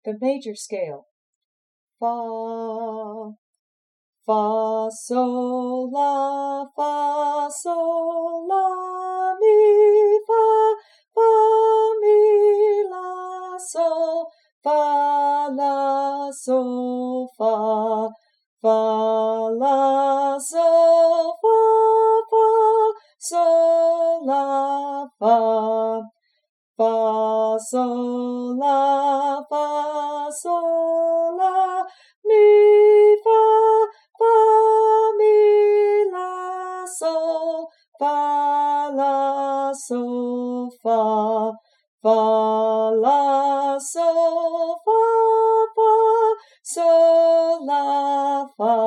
The major scale. Fa, fa, sol, la, mi, la, sol, fa, la, sol, fa, la, sol, fa, sol, la, fa, sol, la, mi, la, sol, la, sol, fa, la, sol, sol, la, fa.